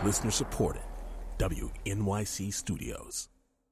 Listener supported. WNYC Studios.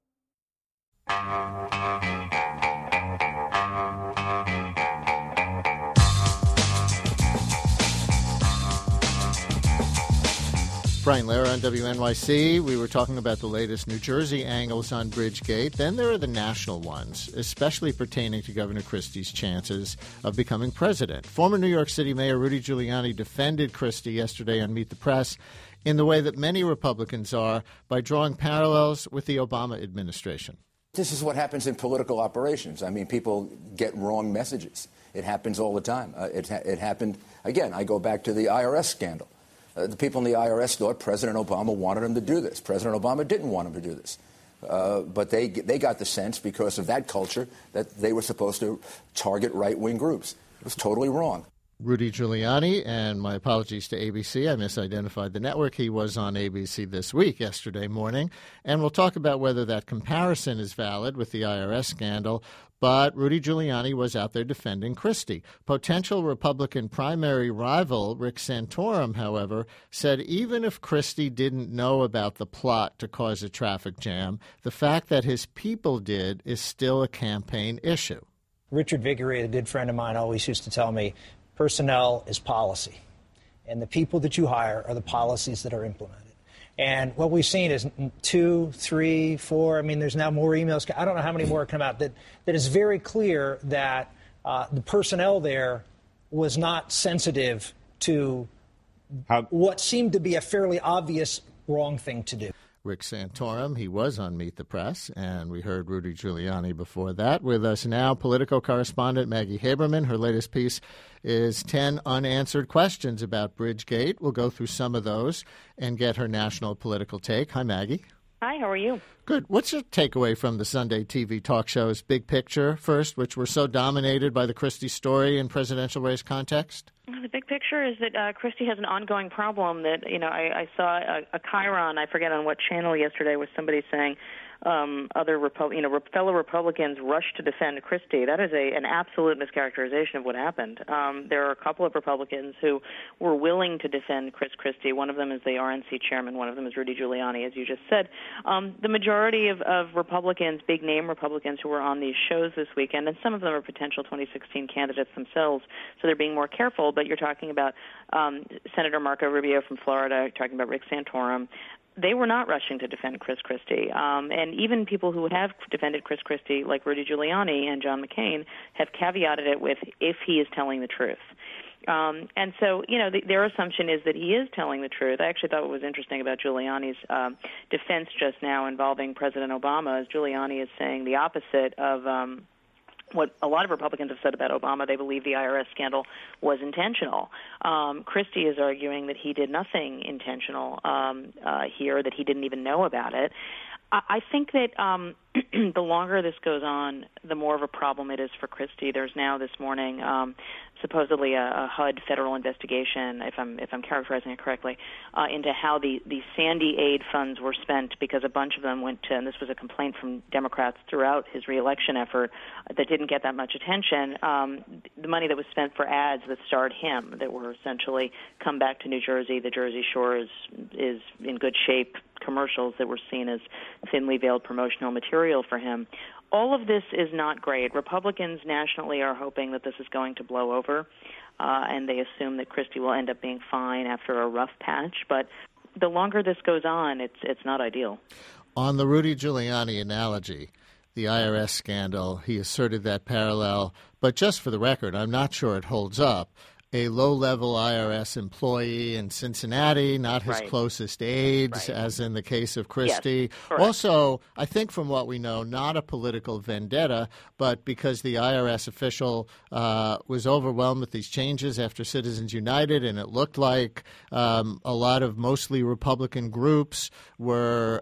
Brian Lehrer on WNYC. We were talking about the latest New Jersey angles on Bridgegate. Then there are the national ones, especially pertaining to Governor Christie's chances of becoming president. Former New York City Mayor Rudy Giuliani defended Christie yesterday on Meet the Press in the way that many Republicans are, by drawing parallels with the Obama administration. This is what happens in political operations. I mean, people get wrong messages. It happens all the time. It happened, again, I go back to the IRS scandal. The people in the IRS thought President Obama wanted him to do this. President Obama didn't want him to do this. But they got the sense, because of that culture, that they were supposed to target right-wing groups. It was totally wrong. Rudy Giuliani, and my apologies to ABC. I misidentified the network. He was on ABC This Week yesterday morning. And we'll talk about whether that comparison is valid with the IRS scandal. But Rudy Giuliani was out there defending Christie. Potential Republican primary rival Rick Santorum, however, said even if Christie didn't know about the plot to cause a traffic jam, the fact that his people did is still a campaign issue. Richard Viguerie, a good friend of mine, always used to tell me, personnel is policy, and the people that you hire are the policies that are implemented. And what we've seen is 2, 3, 4. I mean, there's now more emails. I don't know how many more come out. That is very clear that the personnel there was not sensitive to what seemed to be a fairly obvious wrong thing to do. Rick Santorum, he was on Meet the Press, and we heard Rudy Giuliani before that. With us now, Politico correspondent Maggie Haberman. Her latest piece is 10 unanswered questions about Bridgegate. We'll go through some of those and get her national political take. Hi, Maggie. Hi, how are you? Good. What's your takeaway from the Sunday TV talk shows Big Picture first, which were so dominated by the Christie story in presidential race context? The big picture is that Christie has an ongoing problem that, I saw a Chiron, I forget on what channel yesterday, was somebody saying fellow Republicans rushed to defend Christie. That is an absolute mischaracterization of what happened. There are a couple of Republicans who were willing to defend Chris Christie. One of them is the RNC chairman. One of them is Rudy Giuliani, as you just said. The majority of Republicans, big-name Republicans who were on these shows this weekend, and some of them are potential 2016 candidates themselves, so they're being more careful. But you're talking about Senator Marco Rubio from Florida, talking about Rick Santorum. They were not rushing to defend Chris Christie. And even people who have defended Chris Christie, like Rudy Giuliani and John McCain, have caveated it with if he is telling the truth. And so, their assumption is that he is telling the truth. I actually thought what was interesting about Giuliani's defense just now involving President Obama is Giuliani is saying the opposite of what a lot of Republicans have said about Obama. They believe the IRS scandal was intentional. Christie is arguing that he did nothing intentional here, that he didn't even know about it. I think that the longer this goes on, the more of a problem it is for Christie. There's now this morning supposedly a HUD federal investigation, if I'm characterizing it correctly, into how the Sandy aid funds were spent, because a bunch of them went to, and this was a complaint from Democrats throughout his reelection effort that didn't get that much attention, the money that was spent for ads that starred him, that were essentially come back to New Jersey, the Jersey Shore is in good shape, commercials that were seen as thinly veiled promotional material for him. All of this is not great. Republicans nationally are hoping that this is going to blow over, and they assume that Christie will end up being fine after a rough patch. But the longer this goes on, it's not ideal. On the Rudy Giuliani analogy, the IRS scandal, he asserted that parallel. But just for the record, I'm not sure it holds up. A low-level IRS employee in Cincinnati, not his closest aides, as in the case of Christie. Yes, also, I think from what we know, not a political vendetta, but because the IRS official was overwhelmed with these changes after Citizens United, and it looked like a lot of mostly Republican groups were,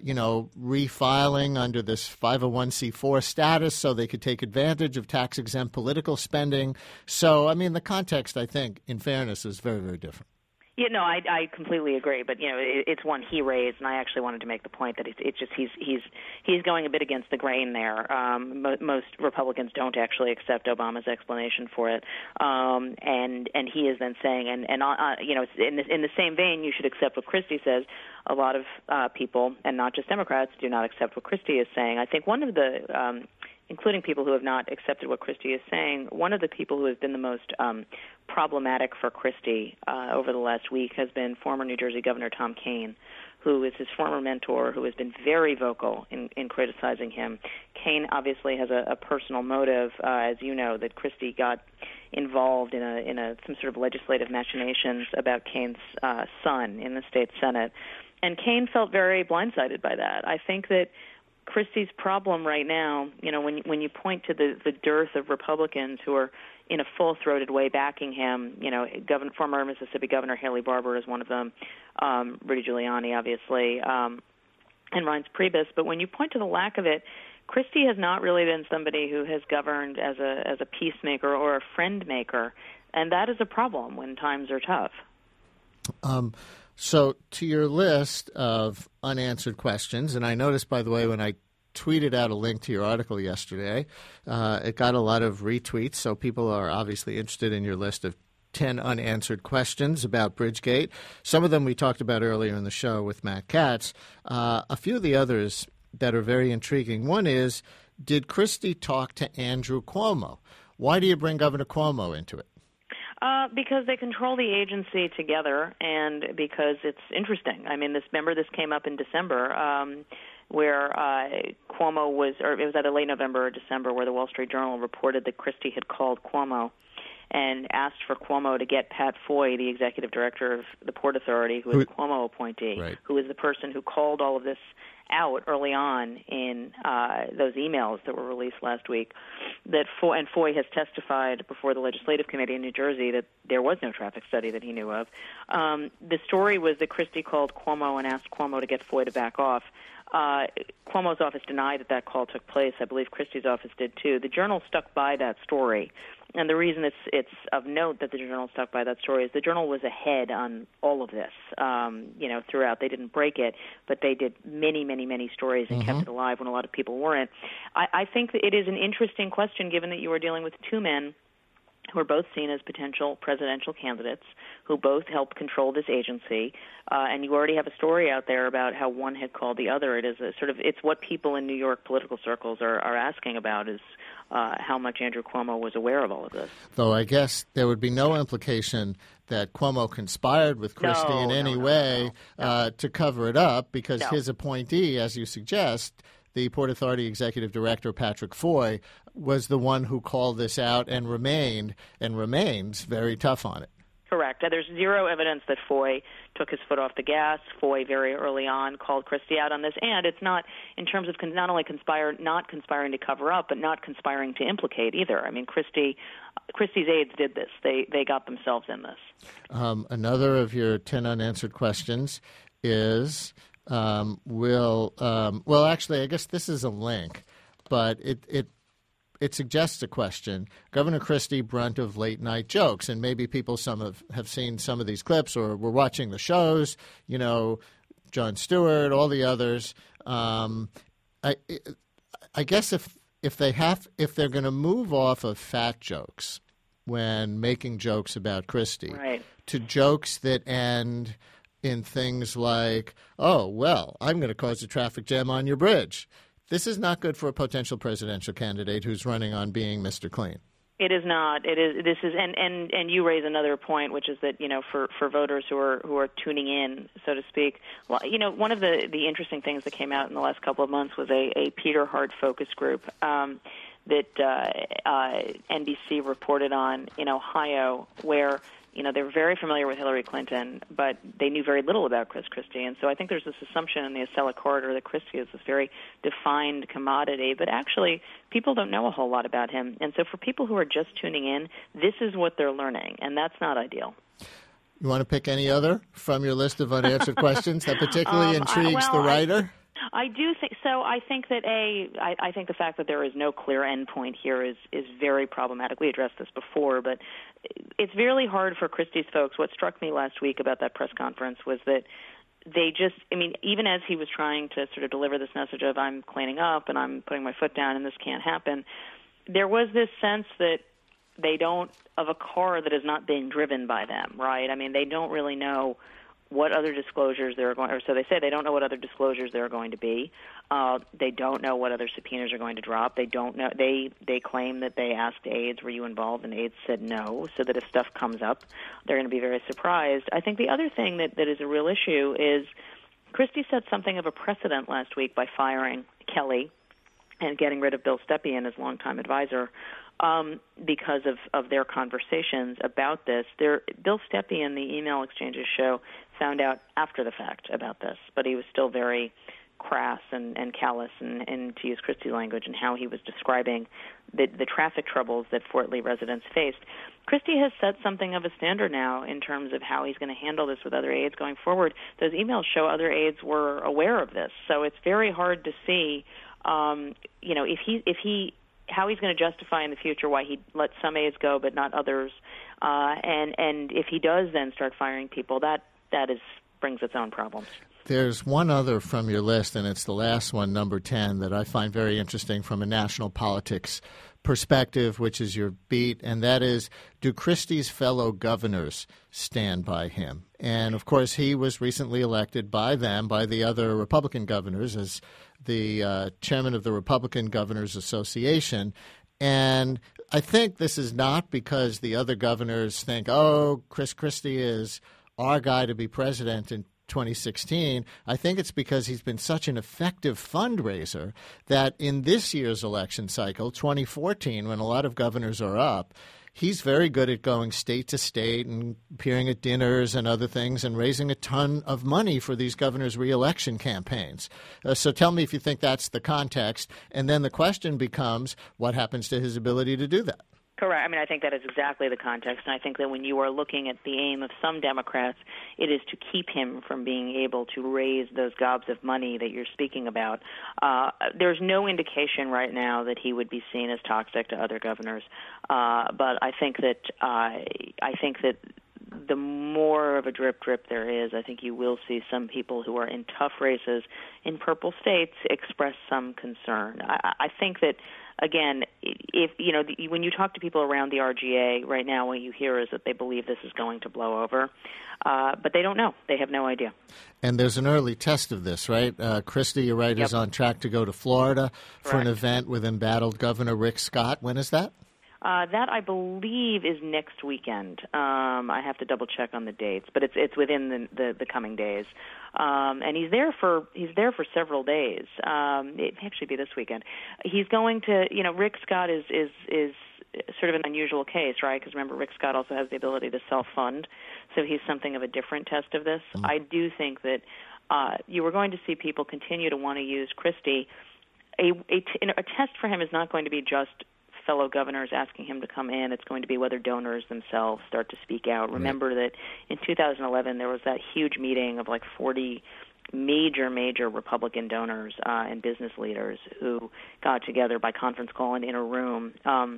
refiling under this 501c4 status so they could take advantage of tax-exempt political spending. So, I mean, the context, I think, in fairness, is very, very different. Yeah, no, I completely agree. But it's one he raised, and I actually wanted to make the point that it's just he's going a bit against the grain there. Most Republicans don't actually accept Obama's explanation for it, and he is then saying, in the same vein, you should accept what Christie says. A lot of people, and not just Democrats, do not accept what Christie is saying. I think one of the including people who have not accepted what Christie is saying, one of the people who has been the most problematic for Christie over the last week has been former New Jersey Governor Tom Kean, who is his former mentor, who has been very vocal in criticizing him. Kean obviously has a personal motive, as you know, that Christie got involved in some sort of legislative machinations about Kean's son in the state Senate. And Kean felt very blindsided by that. I think that Christie's problem right now, when you point to the dearth of Republicans who are in a full-throated way backing him, former Mississippi Governor Haley Barbour is one of them, Rudy Giuliani, obviously, and Reince Priebus. But when you point to the lack of it, Christie has not really been somebody who has governed as a peacemaker or a friend maker, and that is a problem when times are tough. So to your list of unanswered questions, and I noticed, by the way, when I tweeted out a link to your article yesterday, it got a lot of retweets, so people are obviously interested in your list of 10 unanswered questions about Bridgegate. Some of them we talked about earlier in the show with Matt Katz. A few of the others that are very intriguing. One is, did Christie talk to Andrew Cuomo? Why do you bring Governor Cuomo into it? Because they control the agency together, and because it's interesting. I mean, this came up in December, where Cuomo was, or it was either late November or December, where the Wall Street Journal reported that Christie had called Cuomo and asked for Cuomo to get Pat Foy, the executive director of the Port Authority, who is a Cuomo appointee, right, who is the person who called all of this out early on in those emails that were released last week. That Foy has testified before the Legislative Committee in New Jersey that there was no traffic study that he knew of. The story was that Christie called Cuomo and asked Cuomo to get Foy to back off. Cuomo's office denied that call took place. I believe Christie's office did too. The Journal stuck by that story. And the reason it's of note that the Journal stuck by that story is the Journal was ahead on all of this, throughout. They didn't break it, but they did many, many, many stories and kept it alive when a lot of people weren't. I think that it is an interesting question, given that you are dealing with two men who are both seen as potential presidential candidates, who both help control this agency, and you already have a story out there about how one had called the other. It is it's what people in New York political circles are asking about, is how much Andrew Cuomo was aware of all of this. Though I guess there would be no implication that Cuomo conspired with Christie in any way to cover it up, because his appointee, as you suggest, the Port Authority Executive Director, Patrick Foy, was the one who called this out and remains very tough on it. Correct. There's zero evidence that Foy took his foot off the gas. Foy very early on called Christie out on this, and it's not in terms of not only not conspiring to cover up, but not conspiring to implicate either. I mean, Christie's aides did this. They got themselves in this. Another of your 10 unanswered questions is, actually, I guess this is a link, but it suggests a question. Governor Christie, brunt of late-night jokes, and maybe people have seen some of these clips or were watching the shows, Jon Stewart, all the others. I guess if they're going to move off of fat jokes when making jokes about Christie, right, to jokes that end in things like, oh, well, I'm going to cause a traffic jam on your bridge. This is not good for a potential presidential candidate who's running on being Mr. Clean. It is not. It is. This is, and you raise another point, which is that for voters who are tuning in, so to speak. Well, one of the interesting things that came out in the last couple of months was a Peter Hart focus group that NBC reported on in Ohio, where they were very familiar with Hillary Clinton, but they knew very little about Chris Christie. And so I think there's this assumption in the Acela corridor that Christie is this very defined commodity, but actually people don't know a whole lot about him. And so for people who are just tuning in, this is what they're learning, and that's not ideal. You want to pick any other from your list of unanswered questions that particularly intrigues the writer? I do think so. I think that I think the fact that there is no clear endpoint here is very problematic. We addressed this before, but it's really hard for Christie's folks. What struck me last week about that press conference was that they just, I mean, even as he was trying to sort of deliver this message of I'm cleaning up and I'm putting my foot down and this can't happen, there was this sense that they don't, of a car that is not being driven by them, right? I mean, they don't really know what other disclosures there are going, or so they say they don't know what other disclosures there are going to be. They don't know what other subpoenas are going to drop. They don't know. They claim that they asked aides, were you involved? And aides said no, so that if stuff comes up, they're going to be very surprised. I think the other thing that is a real issue is Christie set something of a precedent last week by firing Kelly and getting rid of Bill Stepien as longtime advisor because of their conversations about this. Bill Stepien, the email exchanges show, found out after the fact about this, but he was still very crass and callous, and to use Christie's language, and how he was describing the traffic troubles that Fort Lee residents faced. Christie has set something of a standard now in terms of how he's going to handle this with other aides going forward. Those emails show other aides were aware of this, so it's very hard to see, if he how he's going to justify in the future why he let some aides go but not others, and if he does then start firing people, that brings its own problems. There's one other from your list, and it's the last one, number 10, that I find very interesting from a national politics perspective, which is your beat, and that is, do Christie's fellow governors stand by him? And, of course, he was recently elected by the other Republican governors, as the chairman of the Republican Governors Association. And I think this is not because the other governors think, oh, Chris Christie is our guy to be president in 2016. I think it's because he's been such an effective fundraiser that in this year's election cycle, 2014, when a lot of governors are up, he's very good at going state to state and appearing at dinners and other things and raising a ton of money for these governors' re-election campaigns. So tell me if you think that's the context. And then the question becomes, what happens to his ability to do that? Correct. I mean, I think that is exactly the context, and I think that when you are looking at the aim of some Democrats, it is to keep him from being able to raise those gobs of money that you're speaking about. There's no indication right now that he would be seen as toxic to other governors, but I think that the more of a drip there is, I think you will see some people who are in tough races in purple states express some concern. I think that, again, if when you talk to people around the RGA right now, what you hear is that they believe this is going to blow over, but they don't know. They have no idea. And there's an early test of this, right? Christie, you're right, is on track to go to Florida for an event with embattled Governor Rick Scott. When is that? That, I believe, is next weekend. I have to double check on the dates, but it's within the coming days. And he's there for several days. It may actually be this weekend. He's going to, Rick Scott is sort of an unusual case, right? Because remember, Rick Scott also has the ability to self-fund, so he's something of a different test of this. I do think that you are going to see people continue to want to use Christie. A test for him is not going to be just fellow governors asking him to come in. It's going to be whether donors themselves start to speak out. Remember that in 2011 there was that huge meeting of like 40 major Republican donors and business leaders who got together by conference call and in a room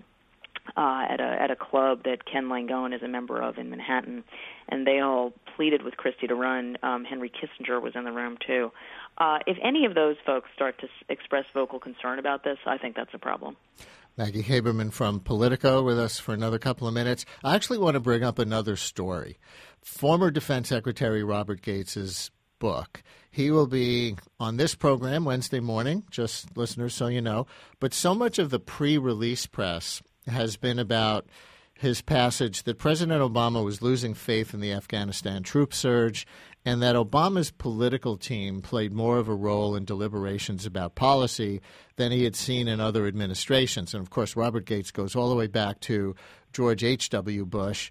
at a club that Ken Langone is a member of in Manhattan, and they all pleaded with Christie to run. Henry Kissinger was in the room too. If any of those folks start to express vocal concern about this, I think that's a problem. Maggie Haberman from Politico with us for another couple of minutes. I actually want to bring up another story. Former Defense Secretary Robert Gates' book. He will be on this program Wednesday morning, just listeners so you know. But so much of the pre-release press has been about his passage that President Obama was losing faith in the Afghanistan troop surge and that Obama's political team played more of a role in deliberations about policy than he had seen in other administrations. And, of course, Robert Gates goes all the way back to George H.W. Bush.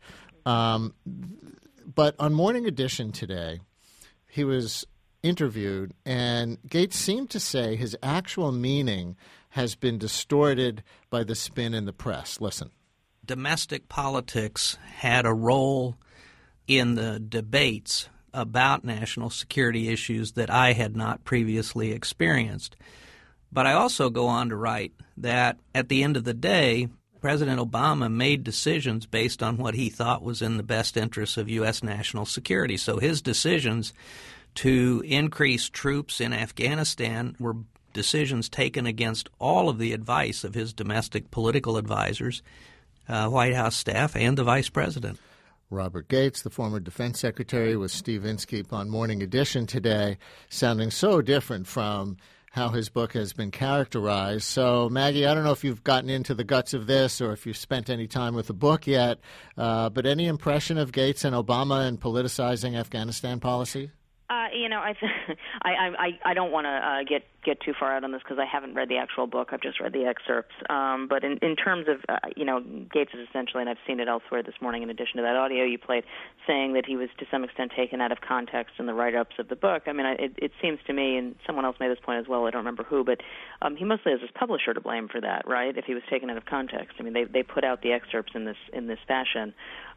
But on Morning Edition today, he was interviewed, and Gates seemed to say his actual meaning has been distorted by the spin in the press. Listen. Domestic politics had a role in the debates about national security issues that I had not previously experienced. But I also go on to write that at the end of the day, President Obama made decisions based on what he thought was in the best interests of U.S. national security. So his decisions to increase troops in Afghanistan were decisions taken against all of the advice of his domestic political advisors, White House staff, and the vice president. Robert Gates, the former defense secretary, with Steve Inskeep on Morning Edition today, sounding so different from how his book has been characterized. So, Maggie, I don't know if you've gotten into the guts of this or if you've spent any time with the book yet, but any impression of Gates and Obama in politicizing Afghanistan policy? I don't want to get too far out on this because I haven't read the actual book. I've just read the excerpts. But in terms of, Gates is essentially, and I've seen it elsewhere this morning in addition to that audio you played, saying that he was to some extent taken out of context in the write-ups of the book. I mean, it seems to me, and someone else made this point as well, I don't remember who, but he mostly has his publisher to blame for that, right, if he was taken out of context. I mean, they put out the excerpts in this fashion,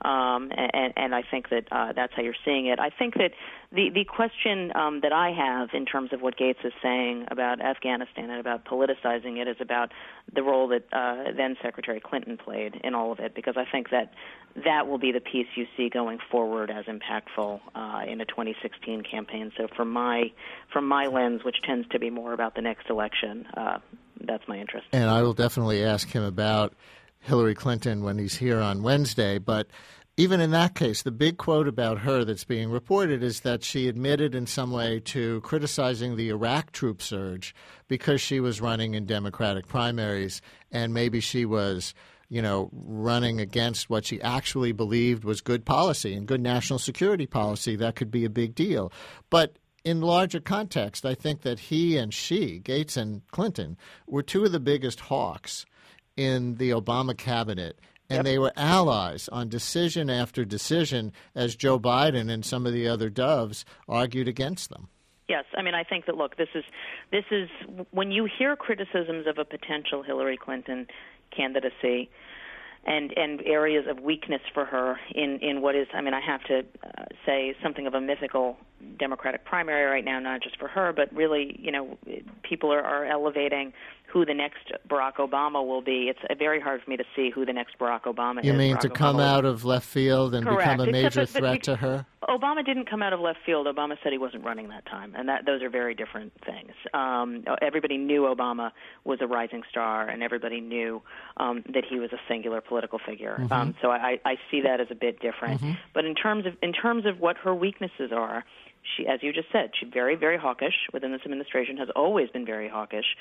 and I think that that's how you're seeing it. I think that the question that I have in terms of what Gates is saying about Afghanistan and about politicizing it is about the role that then Secretary Clinton played in all of it, because I think that will be the piece you see going forward as impactful in a 2016 campaign. So from my lens, which tends to be more about the next election, that's my interest. And I will definitely ask him about Hillary Clinton when he's here on Wednesday, but even in that case, the big quote about her that's being reported is that she admitted in some way to criticizing the Iraq troop surge because she was running in Democratic primaries, and maybe she was, running against what she actually believed was good policy and good national security policy. That could be a big deal. But in larger context, I think that he and she, Gates and Clinton, were two of the biggest hawks in the Obama cabinet. And They were allies on decision after decision as Joe Biden and some of the other doves argued against them. Yes, I mean, I think that, look, this is when you hear criticisms of a potential Hillary Clinton candidacy and areas of weakness for her in what is, I mean, I have to say, something of a mythical Democratic primary right now, not just for her, but really, people are elevating who the next Barack Obama will be. It's very hard for me to see who the next Barack Obama is. You mean to come out of left field and become a major threat to her? Obama didn't come out of left field. Obama said he wasn't running that time, and those are very different things. Everybody knew Obama was a rising star, and everybody knew that he was a singular political figure. Mm-hmm. So I see that as a bit different. Mm-hmm. But in terms of what her weaknesses are, she, as you just said, she's very, very hawkish within this administration, has always been very hawkish.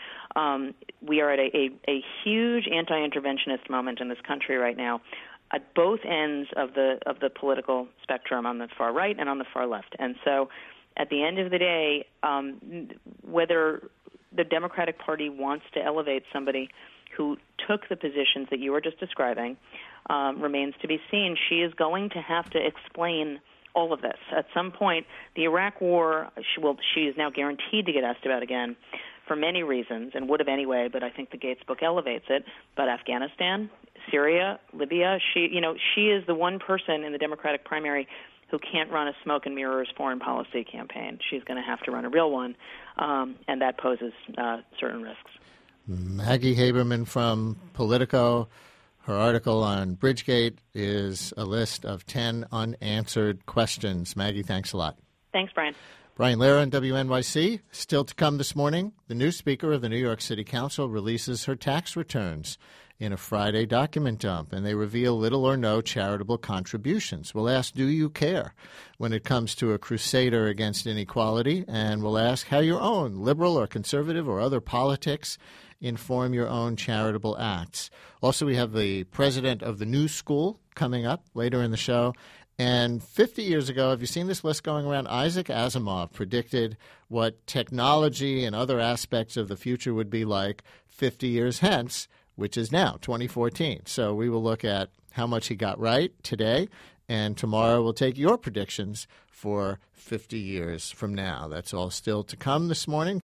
We are at a huge anti-interventionist moment in this country right now at both ends of the political spectrum, on the far right and on the far left. And so at the end of the day, whether the Democratic Party wants to elevate somebody who took the positions that you were just describing remains to be seen. She is going to have to explain all of this. At some point, the Iraq War, she is now guaranteed to get asked about again for many reasons, and would have anyway, but I think the Gates book elevates it. But Afghanistan, Syria, Libya, she is the one person in the Democratic primary who can't run a smoke and mirrors foreign policy campaign. She's going to have to run a real one, and that poses certain risks. Maggie Haberman from Politico. Her article on Bridgegate is a list of 10 unanswered questions. Maggie, thanks a lot. Thanks, Brian. Brian Lehrer on WNYC. Still to come this morning, the new Speaker of the New York City Council releases her tax returns in a Friday document dump, and they reveal little or no charitable contributions. We'll ask, do you care when it comes to a crusader against inequality? And we'll ask how your own liberal or conservative or other politics inform your own charitable acts. Also, we have the president of the New School coming up later in the show. And 50 years ago, have you seen this list going around? Isaac Asimov predicted what technology and other aspects of the future would be like 50 years hence, which is now, 2014. So we will look at how much he got right today, and tomorrow we'll take your predictions for 50 years from now. That's all still to come this morning.